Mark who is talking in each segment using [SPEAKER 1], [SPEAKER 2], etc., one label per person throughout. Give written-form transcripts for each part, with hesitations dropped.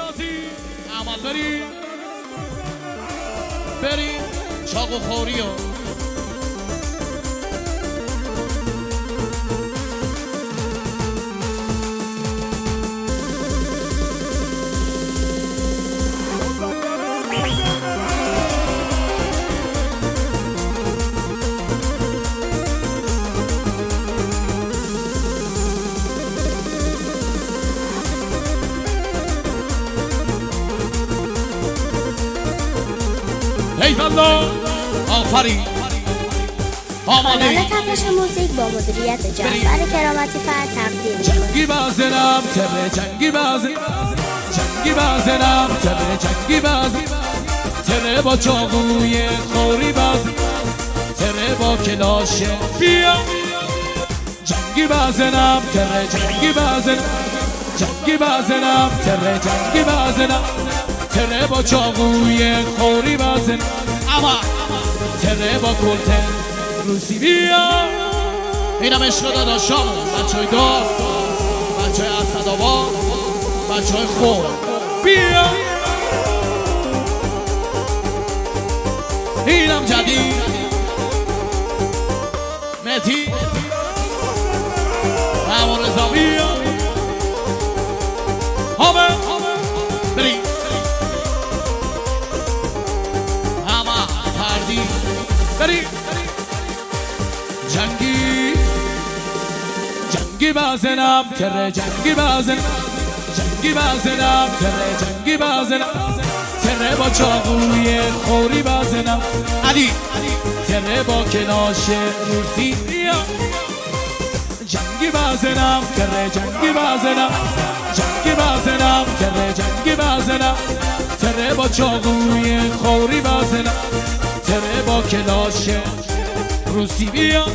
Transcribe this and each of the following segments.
[SPEAKER 1] عمل بریم چاق و خوری ها الله آفرین
[SPEAKER 2] کانال تپش موزیک با مدیریت جعفر کرامتی فر تقدیم
[SPEAKER 1] جنگی بازنم تره جنگی بازنم تره جنگی تره با چاقوی خوری تره با کلاش بیا جنگی بازنم تره جنگی بازنم تره جنگی تره با چاقوی خوری اما تره با کلتن روسی بیا اینم عشق داداشام بچه های داست بچه های اسدآباد بچه های خور بیا اینم جدید مهدی همون رضا بیا همه بریم بریم جنگی بازنم تره جنگی بازنم تره جنگی تره با چاقوی خوری بازنم علی تره با کلاش روسی جنگی بازنم تره جنگی تره جنگی تره با چاقوی خوری تره با کلاش روسی بیا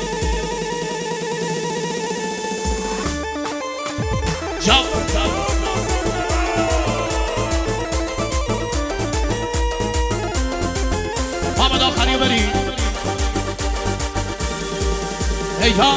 [SPEAKER 1] جا محمد آخری بریم ایتا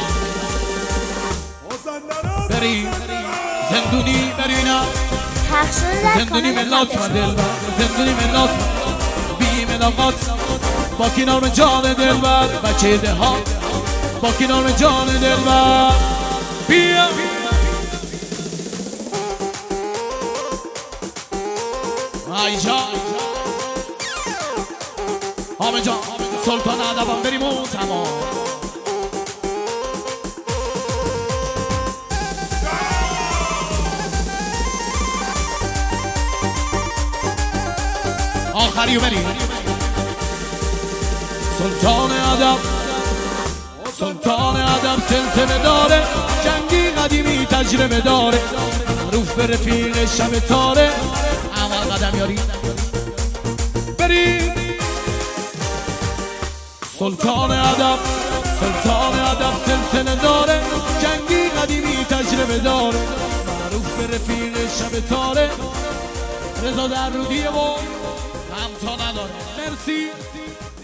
[SPEAKER 1] بریم زندونی برینم زندونی ملات زندونی ملات ملاقات با کنار جان دلبر بچه ده ها با کنار جان دلبر بیا ای جان همه جان سلطان ادبان بریم و تمام آخری بریم سلطان ادب سلسله داره جنگی قدیمی تجربه داره معروف به رفیق شب تاره اول قدم یاری بریم سلطان ادب سلسله داره جنگی قدیمی تجربه داره معروف به رفیق شب تاره رضا در رودیه و همتا نداره مرسی